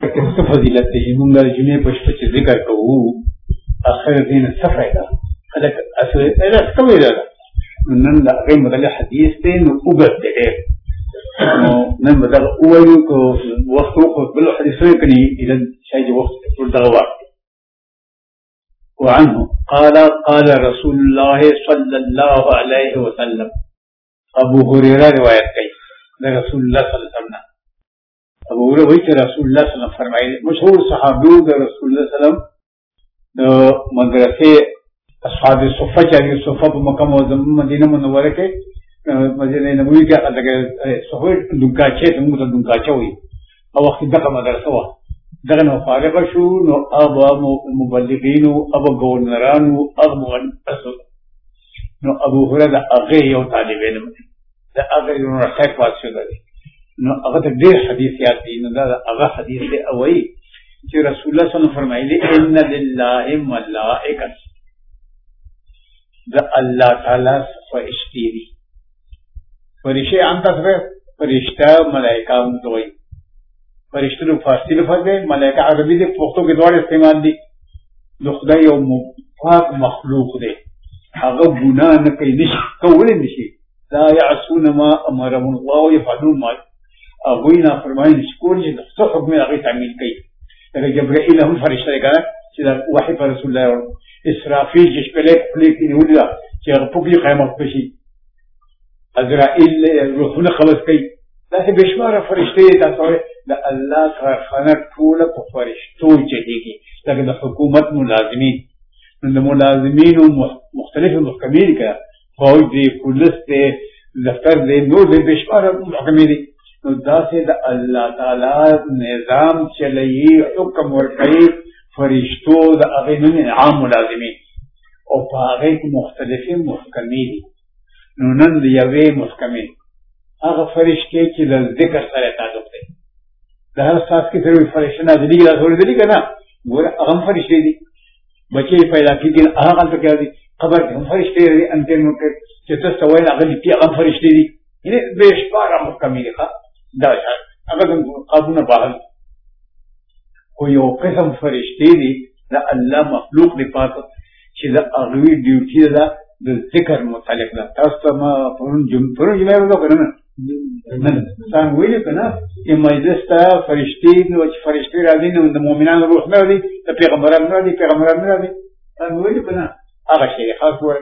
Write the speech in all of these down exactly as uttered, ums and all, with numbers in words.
څه فضیلت دی موږ د جمعې په شپه چې ذکر کوو اخر دین څه فایده خلک اصل دا څه کوي دا نن دا هغې متعلق حدیث دی نو اوږد دی ډېر نو نن به دغه ووایو که وخت وخت بل حدیث وکړي اذا شاید وخت ټول دغه وخت وعنه قال قال رسول الله صلى الله عليه وسلم ابو هريره روایت کوي دا رسول الله صلی الله علیه وسلم ابو هريره وایي چې رسول الله صلی الله علیه وسلم فرمایي مشهور صحابي د رسول الله صلی الله علیه وسلم د مدرسې اصحاب صفه چې صفه په مکه معظمه مدینه منوره کې مدینه نبوي کې هغه صفه دونکاچه ته موږ دونکاچه وایي او وخت دغه مدرسه وه دغه نو فارغ شو نو ابا مبلغینو ابا گورنرانو ابا مغنسو نو ابو هريره هغه یو طالب علم دا هغه یو راځي پاتې دی نو هغه ته ډېر حدیث یاد دي نو دا هغه حدیث دی او وایي چې رسول الله صلی الله علیه وسلم فرمایلی ان لله ملائکه دا الله تعالی فرشتي دي فرشتي عام تاسو فرشتہ ملائکه هم دوی فرشتو نو فارسی لفظ دی ملائکه عربي دی پښتو کې دواړه استعمال دي نو خدای یو پاک مخلوق دی هغه ګناه نه کوي نشي کولی نشي لا يعصون ما امرهم الله ويفعلون ما هغوی نافرماني نشي کولی چې څه حکم یې هغې تعمیل کوي لکه جبرائیل هم فرشته دی که نه چې دا وحي په رسول الله ورو اسرافیل چې شپېلې په خولې کې نیولې ده چې هغه پوکلي قیامت بشي عزرائیل روحونه قبض کوي داسې بې شماره فرشتې دي تاسو وایئ د الله کارخانه ټوله په فرشتو چلېږي لکه د حکومت ملازمین نو د ملازمینو مختلفې محکمې دي که فوج دی پولیس دی دفتر دی نور دی بې شماره محکمې دي نو داسې د الله تعالی نظام چلوي حکم ورکوي فرشتو د هغې نوم عام ملازمین او په هغې کې مختلفې محکمې دي نو نن د یوې محکمې هغه فرشتې چې د ذکر سره تعلق دی د هر ساعت کې سره فرشته نازلېږي دا اورېدلي که نه ګوره هغه هم فرشتې دي بچې پیدا کېږي هغه هلته کې راځي قبر کې هم فرشتې راځي انتن منکر چې ته څه وایې هغه لیکي هغه هم فرشتې دي یعنې بې شماره محکمې دي ښه دا هغه قابونه بحل خو یو قسم فرشتې دي د الله مخلوق دی پاته چې د هغوی ډیوټي ده د ذکر متعلق ده تاسو ته ما پرون جمعه ورځ که نه نن ځان ویلي که نه چې مجلس ته فرشتې نو چې فرشتې راځي نو د مؤمنانو روح نه راځي د پیغمبرانو نه راځي پیغمبران نه راځي ځان ویلي که نه هغه شی دی خاص وایي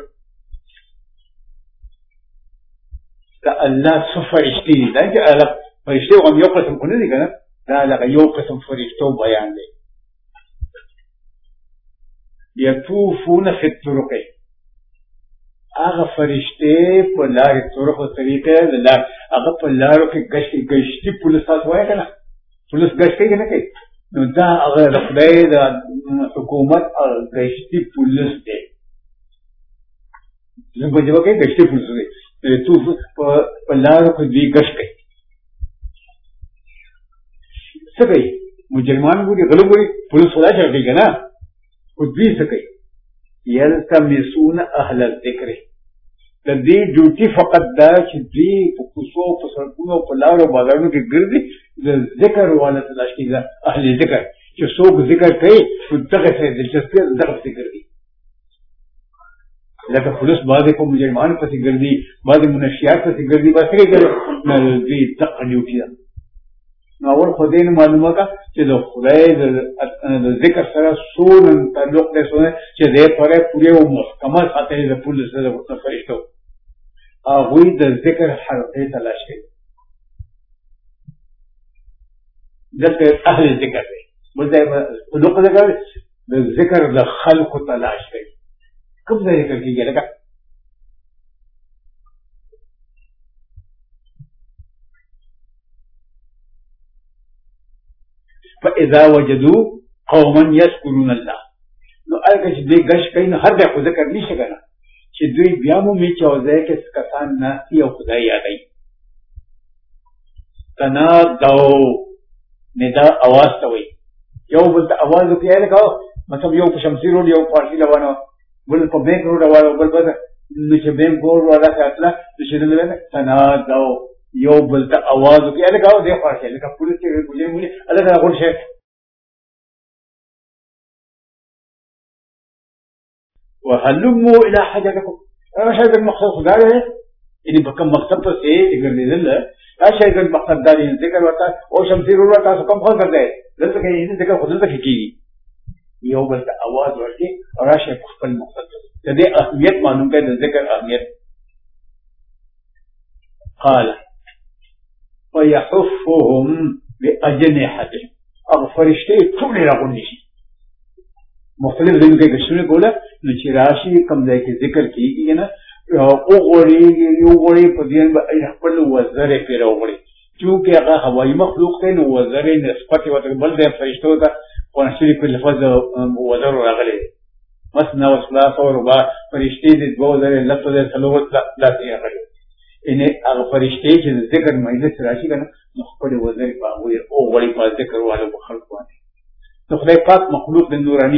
د الله څه فرشتې دي دا چې فرشتې هم یو قسم خو نه دي که نه دا لکه یو قسم فرشتو بیان دی یطوفون فی الطرق هغه فرشتې په لارې طرق او طریقې د لار هغه په لارو کې ګشتي ګشتي پولیس تاسو وایئ که نه پولیس ګشت کوي که نه کوي نو دا هغه د خدای د حکومت ګشتي پولیس دی زموږ په ژبه کې ګشتي پولیس دی طوف په لارو کې دوی ګشت کوي څه کوي مجرمان ګوري غله ګوري پولیس خدا چل کوي که نه خو دوی څه کوي یلتمسون اهل الذکر د دې ډیوټي فقط دا چې دوی په کوڅو په سړکونو په لارو بازارونو کې ګرځي د ذکر والا تلاش کوي اهل ذکر چې څوک ذکر کوي نو دغه څه دلچسپي دغه پسې ګرځي لکه پولیس بعضې په مجرمانو پسې ګرځي بعضې منشیات پسې ګرځي بس څه کوي نو دوی دغه ډیوټي ده نو اول خو دې نه معلومه کړه چې د خدای د ذکر سره څونه تعلق دی څونه چې دې پرې پورې او محکمه ساتلې د پولیس د فرشتو هغوی د ذکر حلقې تلاش کوي دلته اهل ذکر دی بل ځای په لوقه ذکر د ذکر د خلقو تلاش کوي کوم ځای ذکر کېږي لکه فاذا وجدوا قوما يذكرون الله نو هغه چې دوی ګشت کوي نو هر ځای خو ذکر نشي که نه چې دوی بیا مومي چې یو ځای کې کسان ناستي او خدای یادوي تنادوا ندا اواز ته وایي یو بل ته اواز وکړي لکه مطلب یو په شمسي روډ یو پارسي روانه بل په بینک روډ روانه بل بل نو چې بینک روډ والا کاتله نو چې دلته تنادوا یو بل ته اواز وکړي لکه او دې خواشه لکه پولیس چې ګولې مولې الګا غون شي وهلموا الى حاجتكم. انا شايف المقصد خدا ہے یعنی بکم مقصد تو سے ذکر دل لا شايف المقصد دا ذکر وتا او شمسیر ورته تاسو کوم خو درته دلته کې یې ذکر خود ته کیږي یو بل ته आवाज ورکړي او راشه خپل مقصد ته دې اهمیت معلوم کړي د ذکر اهمیت. قال ويحفهم باجنحته او فرشتي ټول راغونډي شي مختلف ځایونو کې ګشتونه کوله نو چې راشي کوم ځای کې ذکر کیږي نه او غوړي یو غوړي په دې باندې خپل وزره پیرو غوړي چونکه هغه هوایي مخلوق دی نو وزره نسبت ورته بل د فرشتو ته ونشري په لفظ وزر راغلي مثنا وثلاث او رباع فرشتي د دوه وزره لفظ ثلوث لا دي راغلي ان هغه فرشتي چې ذکر مجلس راشي کنه نو خپل وزره په او غوړي په ذکر والو په خلق باندې نو خدای پاک مخلوق د نوراني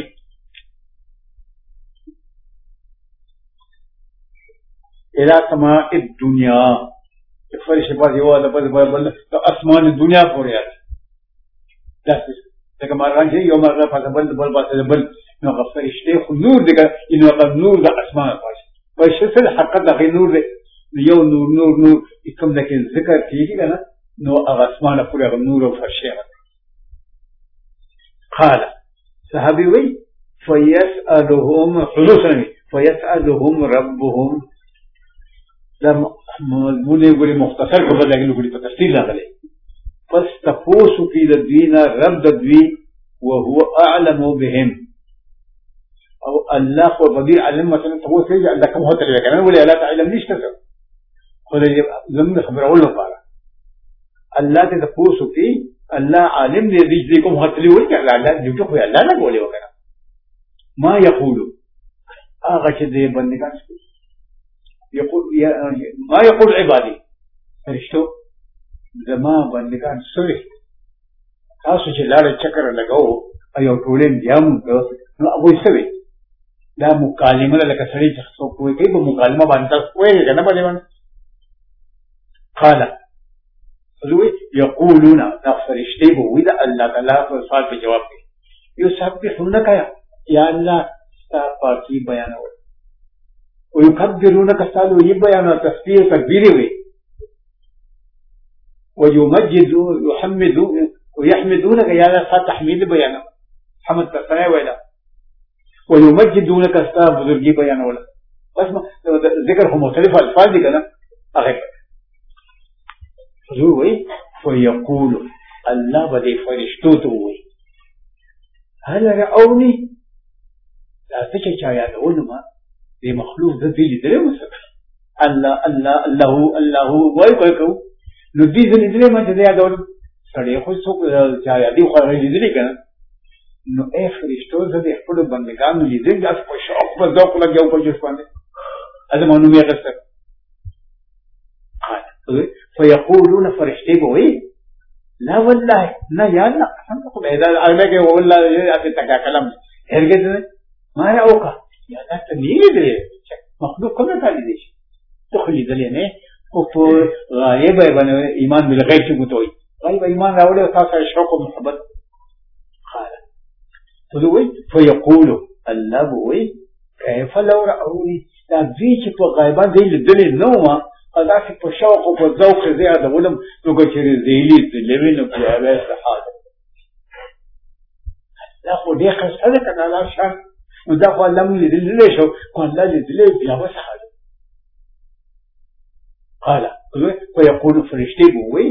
الى سماء الدنيا فرش په یو د بل بل د اسمان دنیا پورې راځي داسې څنګه مارغان چې یو مارغه په بل بل بل بل نو فرشته خو نور دغه انه نور د اسمان پاش په شسل حقیقت د نور یو نور نور نور کوم د ذکر کیږي نه نو هغه اسمان پورې نور او فرشه قال صحابي وي فيسألهم حدوثا فيسألهم ربهم دا مضمونه ګوري مختصر کو بدل لګلو ګوري په تفصیل راغلي پس تاسو کې د دینه رب د دوی وهو اعلم بهم او الله خو بدی علم مثلا تاسو چې الله کوم هوته لګنه ولې الله تعلم نشته خو دې زموږ خبره اول لپاره الله ته تاسو کې الله عالم دې دې کوم هوته لوي چې الله دې ته خو الله نه بوله وکړه ما يقول هغه چې دې بندګان يقول ما يقول عبادي فرشتو زما بندگان سوي تاسو چې لاړ چکر لګاو ایو ټولین دیام نو ابو سوي دا مکالمه لکه سړی چې څوک کوي کوي په مکالمه باندې تاسو کوی کنه باندې قال لوی يقولون دا فرشتي بو ودا الله تعالی په سوال په جواب کوي یو سبحانك یا الله تاسو پاکي بیانول ويكبرونك سالو يبيان تسبيح تكبيري وي ويمجدون يحمدون ويحمدونك يا الله تحميد بيان حمد تسنى ولا ويمجدونك استاذ بزرگي بيان ولا بس ذكرهم مختلف الفاظ دي كده اغيب حضور وي فيقول الله بدي فرشتو وي هل رأوني لا تشجع يا علماء دې مخلوق د دې لیدلې وسه الله الله الله الله وای کوي کو نو دې دې لیدلې ما چې دا ډول سړی خو څوک چې دې خو لیدلې کنه نو اے فرشتو دې خپل بندگانو لیدل دا په شوق په ذوق لګیو په جوړ باندې اځه مونږ یې غسر قال فيقولون فرشتي بوي لا والله لا يا الله څنګه خو دا علمه والله اته تکا کلام هرګه ما راوکا یا دا ته نیې دی مخلوق کومه کاری دی ته خو لیدلې نه او په غایب باندې ایمان بل غیب څه کوي غایب ایمان راوړل او تاسو شوق او محبت قال فلوي فيقول الله وي كيف لو رأوني دا دې چې په غایبان دی لیدلې نو ما دا چې په شوق او په ذوق زیاده ولم نو چې زیلی دلوي نو په هغه حاله دا خو دې خاصه کنه لا شان ودا خو الله مولي دلې شو خو الله دې بیا وسحل قال ويقول فرشتي بوي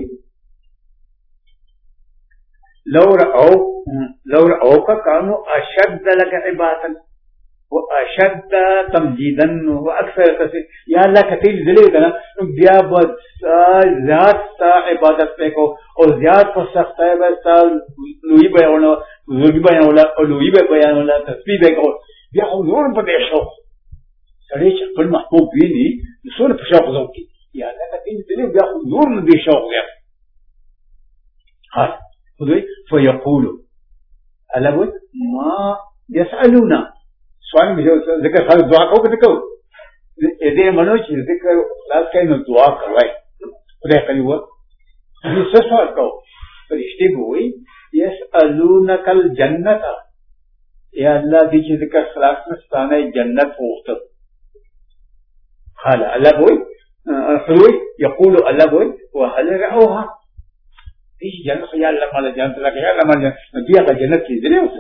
لو رأوا لو رأوك كانوا أشد لك عبادة وأشد تمجيدا وأكثر كثير يا الله كثير دلې کنه بیا بد ذات عبادت پکو او زیات په سختۍ به تل لوی بیانونه لوی بیانونه او لوی بیانونه تسبیح وکړو بیا خو نور په دې شو سړی چې خپل محبوب ویني څونه په شوق زوکي یا الله کتین دې بیا خو نور نه دی شوق بیا قال خذي فيقول ألو ما يسألونا سؤال ذكر خالد دعا کو کته کو دې منو چې ذکر خلاص کین نو دعا کوي خدای کوي و دې څه سوال کو فرشتي وي يسألونك الجنة یا اللہ دی چی ذکر خلاص نستانے جنت وقتب قال اللہ بوئی خلوی یقول اللہ بوئی وحل رعوها دیش جنت یا اللہ مالا جنت لکا یا اللہ مالا جنت نبی اگا جنت کی ذلے ہوتا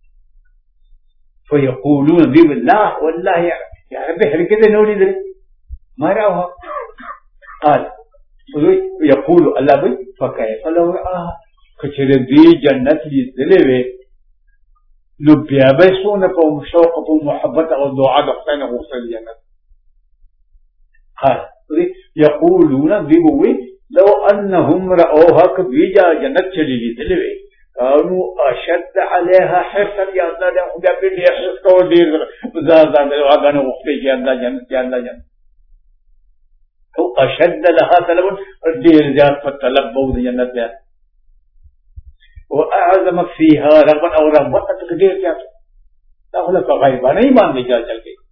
فیقولون بی باللہ واللہ یا ربی حرکت نوری ذلے ما رعوها قال خلوی یقول اللہ بوئی فکیف لو رعاها کچر دی جنت لی ذلے وے نو بیا به سونه په شوق او محبت او دعا د خدای نه غوښتل جنت قال يقولون بيبوي لو انهم راوها كبيجا جنت چلی لیدلې وي كانوا اشد عليها حرصا يا الله دا خدای په دې حرص کو ډیر زاد زاد واغانه غوښتي چې الله جنت یا الله جنت او اشد لها طلب ډیر زیات په طلب بو جنت یا واعظم فيها رغبا او رغبت تقدیر کیا داخله په غیبانه ایمان دی چل چل کے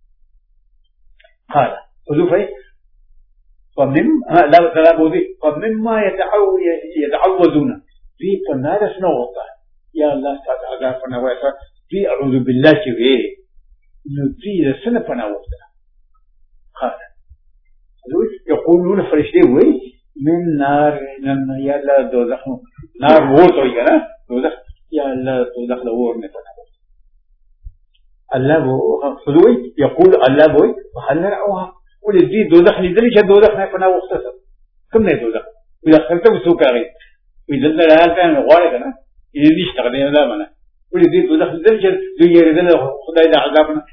قال حذوفه فمن لا تلا بودي فمما يتعوذون في فنار سنو ہوتا ہے یا اللہ تعالی عذاب پنا ویسا في اعوذ بالله کی وی نو في سن پنا ہوتا قال يقولون فرشتے وی من نار یا اللہ دوزخ نار وہ تو ہی ہے نا دوزخ یا اللہ دوزخ لور نے پنا اللہ وہ خذوی یقول اللہ وہ هل رأوها ولدي دوزخ لدري ش دوزخ نه پنا وختصر کوم نه دوزخ اذا خرته وسوق راغی اذا لا كان غوړه کنه اذا دي اشتغل نه منه ولدي دوزخ لدري ش دوی يردل خدای د عذابنا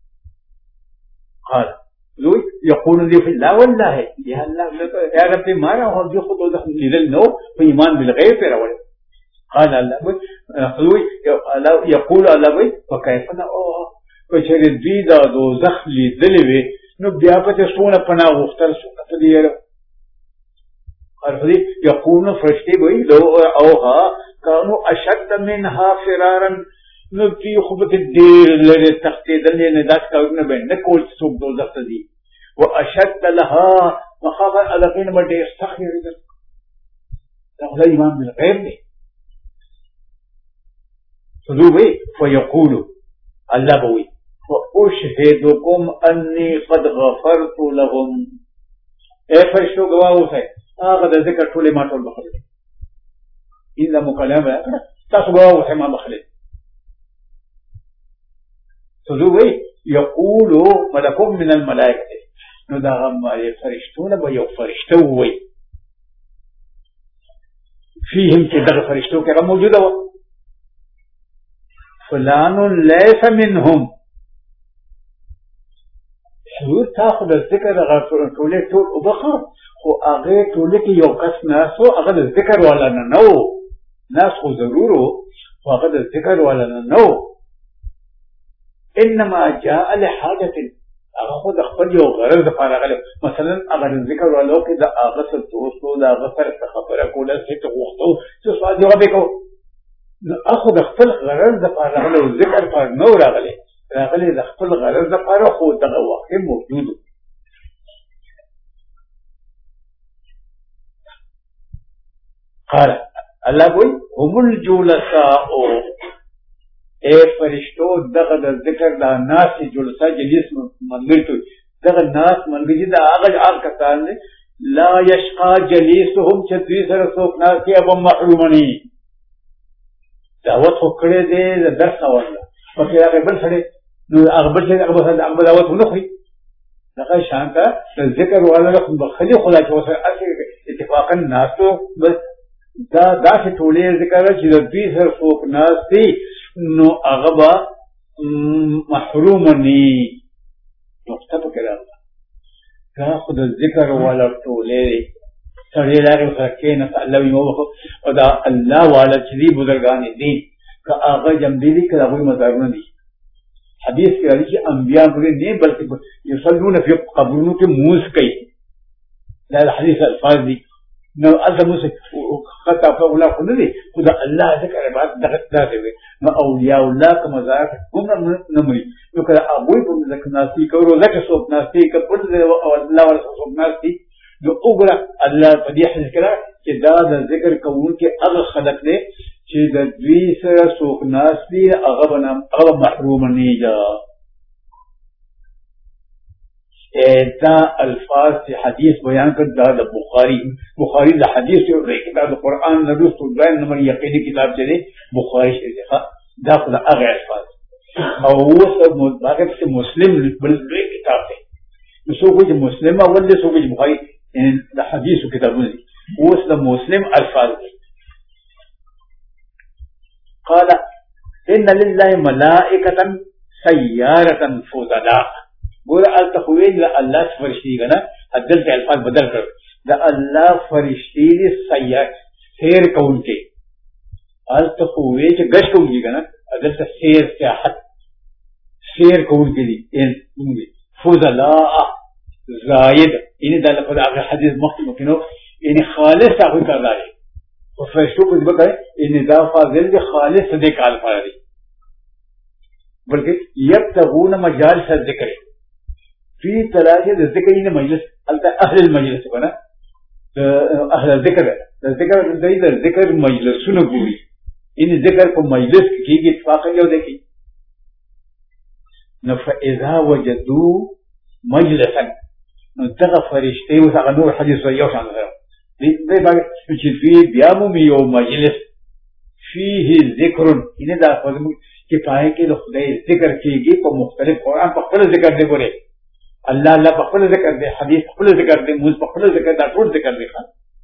قال لو يقول لي في الله والله يا الله يا رب ما راهو دي خود دوزخ لدل نو په ایمان بالغیب راوړ قال الله يقول الله وكيف نأوها وشر دي دا دوزخ لدل وي نو بیا پته سونه پنا وختل سونه په دې ارفدي يقول فرشتي وي لو اوها كانوا اشد منها فرارا نو في خبت الدير لري تختيدل نه داس کاونه باندې کول څوک دوزخ دي واشد لها مخاف الذين بده يستخير ده دا ایمان بالغیب دي فذوبي فيقول الله بوي واشهدكم اني قد غفرت لهم اے فرشتو گواہ ہے هغه د ذکر ټول ما ټول بخله اذا مکالمه تاسو گواہ ہے ما بخله تذوي يقول ملك من الملائكه نو دا غم فرشتونه به یو فرشتو وي فيهم چې دغه فرشتو کې موجوده و فلان ليس منهم شو تاخذ الذكر غفرتولي طول وبخر واغه طول کې یو کس ناسو هغه ذکر ولا نه نو ناس خو ضرورو هغه ذکر ولا نه نو انما جاء لحاجه هغه خو د خپل یو غرض لپاره غل مثلا هغه ذکر ولا کې د هغه څه دوستو د هغه سره خبره کوله چې وختو چې سوال جواب وکړو اخذ خپل غرض لپاره غل ذکر پر نو راغلی راغلی د خپل غرض لپاره خو دغه واقع موجود قال الله کوئی هم الجلساء اے فرشتو دغه د ذکر د ناس جلساء جلیس منګرتو دغه ناس منګجی د هغه عام کسان لا یشقا جلیسهم چې دوی سره څوک ناس کې ابو محرومنی دعوت وکړه دې د درس اورل پکې هغه بل سره نو هغه بل څه هغه بل هغه دعوت ونخري دغه شانته ذکر ولا خو بخلي خلا چې وسه اتفاقا ناسو بس دا دا چې ټولې ذکر چې د دې سره څوک ناس دي نو هغه با محرومني نقطه پکې راځي دا خو د ذکر ولا ټولې سړی راغی فکر نه الله یو او دا الله والا چې دی بزرګان دي که هغه جمع دي که هغه مزارونه دي حدیث کې راځي چې انبیاء پرې نه بلکې یصلون فی قبرونو کې موس کوي دا حدیث الفاظ دي نو اذا موس خطا فولا خو دي خدا الله ذکر عبادت دغه دغه نو اولیاء الله کوم مزار هم نه مري نو کله ابوی په ذکر ناسي کورو ذکر صوب ناسي کپل او الله ورسول صوب ناسي نو وګړه الله په دې حدیث کې چې دا د ذکر کوون کې هغه خلق دي چې د دوی سره څوک ناست دي هغه به هغه محروم نیږي. دا الفاظ چې حدیث بیان کړ دا د بخاری بخاری د حدیث یو کتاب د قرآن نه وروسته دویم نمبر یقیني کتاب چې دی بخاری شریف دا خو د هغه الفاظ او اوس هغه چې مسلم بل لوی کتاب دی نو څوک چې مسلم اول دی څوک چې بخاری د حدیثو کتابونه دي اوس د مسلم الفاظ دي. قال ان لله ملائکة سیارة فضلاء. ګوره هلته خو ویل د الله فرشتې دي که نه دلته الفاظ بدل کړ د الله فرشتې دي سیار سیر کوونکي هلته خو وی چې ګشت کوونکي که نه دلته سیر سیاحت سیر کوونکي دي فضلاء زاید یعنی دا لپاره هغه حدیث مخکې مخکې نو یعنی خالص هغوی کار لري خو فرشتو په ځبه کوي یعنی دا فاضل دي خالص دې کار لپاره دي بلکې یبتغون مجالس الذکر فی تلاجه د ذکر یې مجلس البته اهل المجلس کنه اهل الذکر د ذکر د ذکر مجلسونه ګوري ان ذکر په مجلس کې اتفاق یو دی کی نو فاذا وجدوا مجلسا نو دغه فرشتي او هغه نور حدیث یو شان دی دې باندې چې فی بیامو یو مجلس فيه ذکر ان دا چې پای کې د خدای ذکر کېږي په مختلف قرآن په خپل ذکر دی ګوري الله الله په خپل ذکر دی حدیث په خپل ذکر دی موږ په خپل ذکر دا ټول ذکر دی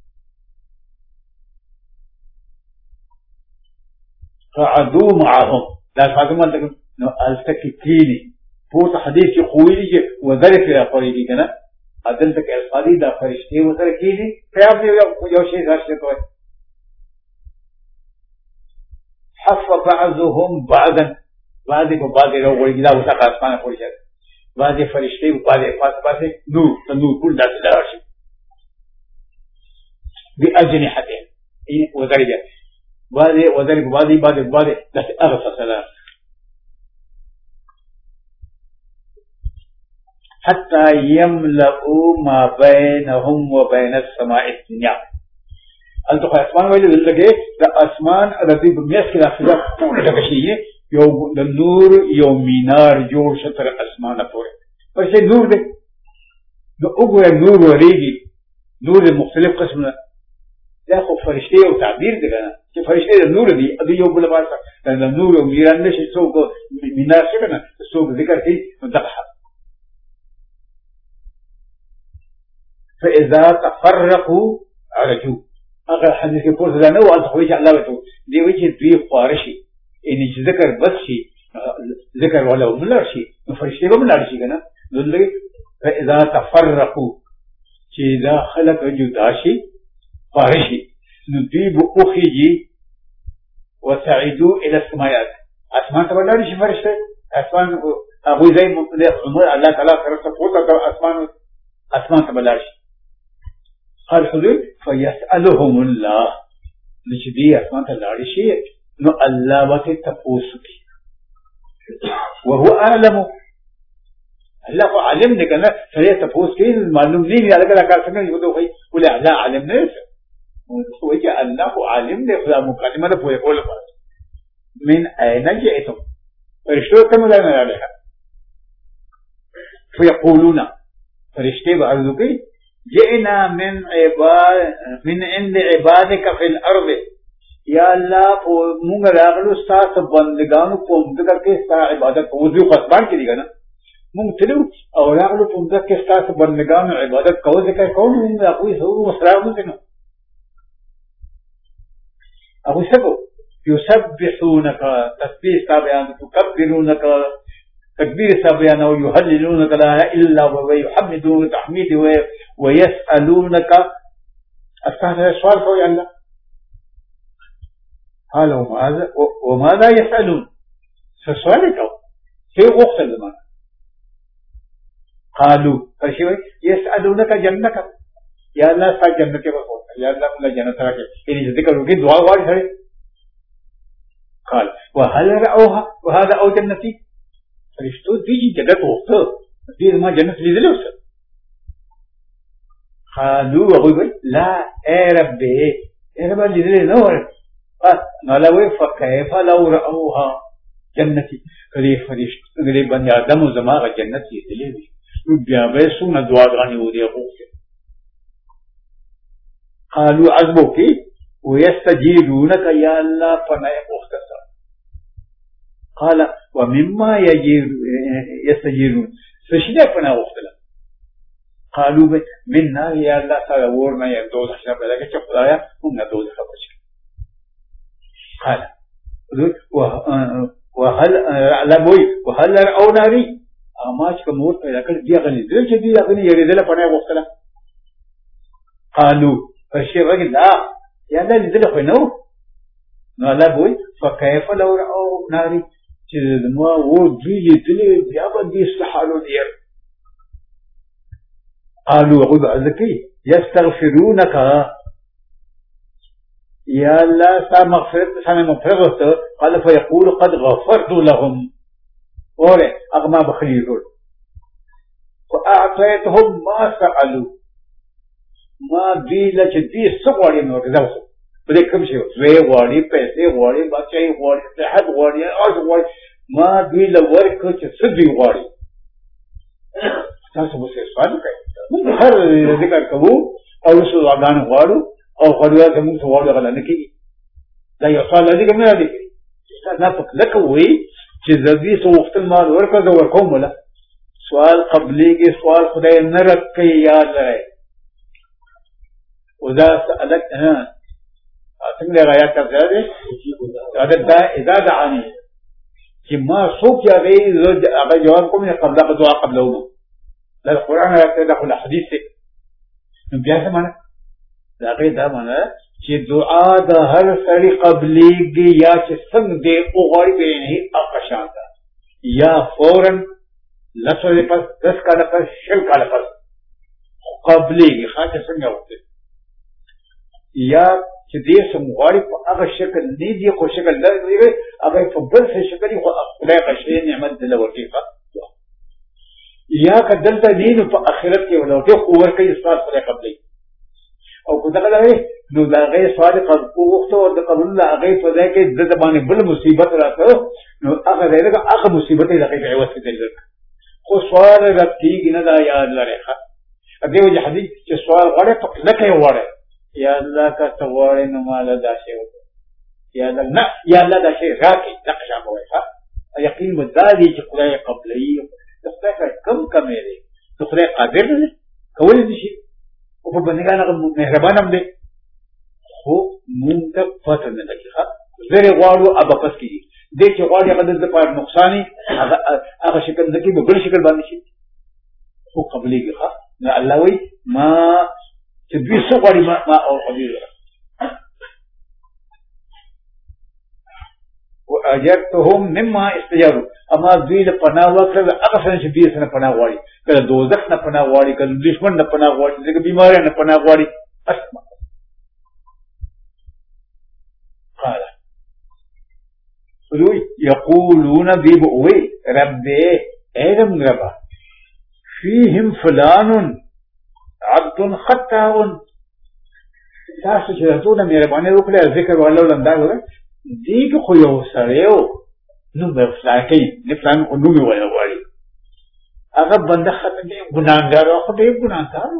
قعدوا معهم دا فاطمه نو التکیلی پوت حدیث کې خوېږي چې وذلک را پوریږي کنه عدل تک الفاظی دا فرشتي وذر کېږي خیال دی یو شی راشه کوي حف بعضهم بعضا بعضی په بعضی راوړي دا وسه اسمانه پوری شه بعضی فرشتي په بعضی پاس پاسه نور نور ټول داسې راشي باجنحتين وذر دي بعضی وذر بعضی بعضی بعضی داسې هغه سره حتى يملؤوا ما بينهم وبين السماء الدنيا. التو اسمان ویل دلته د اسمان د دې په میاس کې د خلاف ټول ډکه شي یو د نور یو مینار جوړ شتر اسمانه پورې پر شي نور دی نو وګوره نور ورېږي نور مختلف قسمه دا خو فرشتي او تعبیر دی کنه چې فرشتي د نور دی د یو بل واسه د نور او میران نشي څوک مینار څه کنه څوک ذکر کوي مدحه فإذا تفرقوا عرجوا هذا الحديث يقول هذا نوع التخويج على لغته دي وجه دوی خوارشي ان ذکر بس شي ذکر ولا ملر شي فرشتي به ملر شي کنه دلته فإذا تفرقوا چې دا خلق جدا شي خوارشي نو دوی به اوخيږي وسعدوا الى السماوات اسمان ته ولاړ شي فرشته اسمان ابو زي عمر الله تعالی سره پورته اسمان اسمان ته ولاړ شي قال حضور فيسألهم الله لچدي اسمان ته لاړ شي نو الله وته تاسو کی وهو اعلم الله عالم دې کنه سره تاسو کی معلوم نه دی هغه کار څنګه یو دوی ولې الله عالم نه هو چې الله عالم دې خدا مکالمه ده په کول من اين جئتم فرشتو ته مله نه راځي فيقولون فرشتي بعضو کوي جئنا من عباد من عند عبادك في الارض یا الله په موږ راغلو ستاسو بندگانو په موږ کې ستاسو عبادت کوو په اسمان کې دي کنه موږ تلو او راغلو په موږ کې ستاسو بندگانو عبادت کوو ځکه کوم موږ هغه هو مسراو دي نو ابو سبو يسبحونك تسبيح تابعان تكبرونك تكبير سابعان ويهللونك لا اله الا هو ويحمدونك تحميد ويسالونك استهزأ سؤال هو الله قال وماذا وماذا يسالون سؤالك في وقت الزمان قالوا فشوي يسالونك جنتك يا الله سا جنت کے بس يا الله ملا جنت رکھے یعنی ذکر ہوگی دعا واری ہے قال وهل رأوها وهذا او جنتي فرشتو دیجی جنت وقت دیر ما جنت لیدلے اس قالوا وغوی لا اے رب اے رب لیدلے نو نالا وی فکیف لو رأوها جنتی کلی فرشت کلی بنی آدم و زماغ جنتی دلی وی بیا بیسو ندوادغانی و دی غوفی قالوا عزبوکی ويستجيرونك يا الله فنا مختصر قال ومما يستجيرون فشنا فنا مختصر قالوا منا يا الله سأورنا يا دوز حشنا بلاك شفرايا هم ندوز خبرش قال وهل لبوي وهل رأوا ناري أماش كموت لكن دي أغني دل شدي أغني يريد له فنا مختصر قالوا فالشيء رجل لا يا الله لذلك خنو نالا بوي فكيف لو رأوا ناري ما ودي يدلي بيابا دي استحالوا دير قالوا عود عزكي يستغفرونك يا الله سا مغفرت سا مغفرت قال فيقول قد غفرت لهم ولي أغما بخيرون فأعطيتهم ما سألوا ما دي لچ دي سغوړي نو راځو په دې کوم شي زوی غوړي پیسې غوړي بچي غوړي صحت غوړي او غوړي ما دي له ورکو چې سدي غوړي تاسو به څه سوال کوئ موږ هر ذکر کوو او رسول الله غواړو او غوړي کوم څه غوړي غل نه کیږي دا یو سوال دی کوم نه دی نه پک لکه وي چې زدي سو وخت مال ورکو دا ورکوم ولا سوال قبلي کې سوال خدای نه رکې یاد لري وذا سألت ها څنګه غايات کړه هذا دا اذا دعاني چې ما صوت يا غي هغه جواب کوم قبل دعا قبله لا القران يتدخل الحديث بیا څه معنا دا غي دا معنا چې دعا د هر سړي قبليږي یا چې څنګه دې وغوړي به نه اقشان دا یا فورا لسوي پس دس کاله پس شل کاله پس قبليږي خاطر څنګه وته یا چې دې سمغړی په هغه شکل نه دی خو شکل نه دی هغه په بل څه شکل خو خدای قشې نعمت دل ورکیفه یا کدلته دین په آخرت کې ولوټه خو ورکې استاد سره قبلې او کو دغه نو دا غي صادق او وخت او د قبول الله هغه په ځای کې د باندې بل مصیبت راته نو هغه دغه هغه مصیبت یې دغه عوض کړي خو سوال راکېږي نه دا یاد لري ښه دغه وجه حدیث چې سوال غړې په لکه وړه یا الله کا سوال نو مال دا شی یا الله نه یا الله دا شی راکې نقشه کوي ها یقین مداري چې خدای قبلې دغه کم کمې دي خدای قادر دی کول دي شي او په بندګانو مهربان هم دی خو مونږ ته پته نه لګي ها زره غواړو ابا پس کیږي دې چې غواړي هغه د پاره نقصاني هغه هغه شکل دکی په بل شکل باندې شي خو قبلېږي ها نه الله وي ما چې دوی څو غواړي ما ما او قبلېږي واجرتهم مما استجاروا اما دوی له پناه وکړه هغه څنګه چې دوی سره پناه غواړي کله دوزخ نه پناه غواړي کله دشمن نه پناه غواړي ځکه بیماری نه پناه غواړي اسمع قال روي يقولون بيبوي ربي ايدم ربا فيهم فلان عبد خطاء تاسو چې ټول مې باندې وکړه ذکر والو لندا وره دیګ خو یو سړیو نو به فلاکې نه فلان او نو وایي وایي هغه بنده ختم دی ګناګار او خو به ګناګار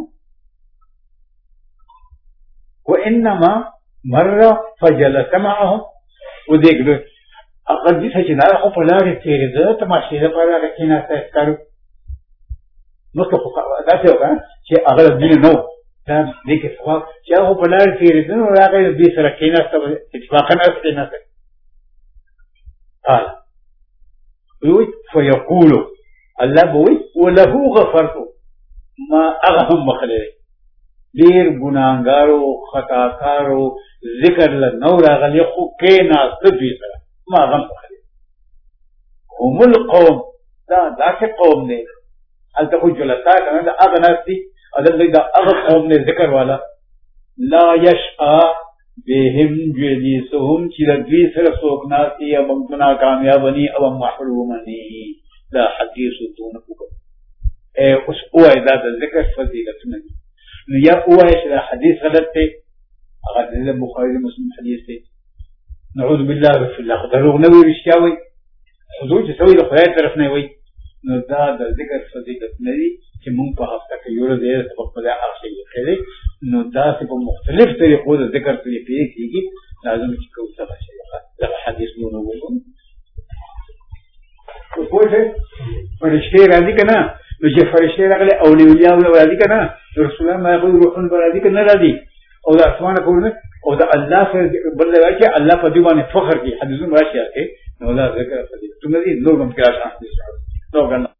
وانما مر فجلس معهم ودګ هغه دې چې نه خو په لارې تیرې ده تماشې ده په لارې کې نه ستاسو نو څه خو دا څه وکړه چې هغه دې نو دا دې کې څه چې هغه په لارې تیرې ده نو هغه دې سره کې نه ستاسو اتفاقا استه نه قال وي فيقول الله بوي وله غفرت ما اغهم مخلي دیر ګناګارو خطاکارو ذکر له نور غلي خو کې نه ستوي سره ما غم مخلي هم القوم دا داسې قوم نه هل تقول جلساء کنه دا اغه ناسي اذن دا اغه قوم نه ذکر والا لا يشقى بهم جليسهم چې د دوی سره څوک ناسي یا موږ کامیاب ني او محروم ني دا حدیث دون کو اے اوس اوه دا د ذکر فضیلت نه نو یا اوه چې دا حدیث غلط دی هغه د بخاری مسلم حدیث دی نعوذ بالله رسول الله دروغ نه وي رښتیا وي حضور چې سوي د خدای طرف نه وي نو دا د ذکر فضیلت نه دي چې موږ په هفته کې یو ورځ یې په خپل اخلي کړي نو دا په مختلف طریقو د ذکر طریقې کېږي لازم چې کوم څه شي دا حدیث نو نو وو په پوهه فرشته راځي کنه نو چې فرشته راغلي اولیاء او راځي کنه رسول الله ما يقول روحون راځي کنه راځي او د اسمان په ورنه او د الله سره بل راځي الله په دې باندې فخر کوي حدیثونه راشي نو دا ذکر فضیلت نو دې نور هم کې راځي نو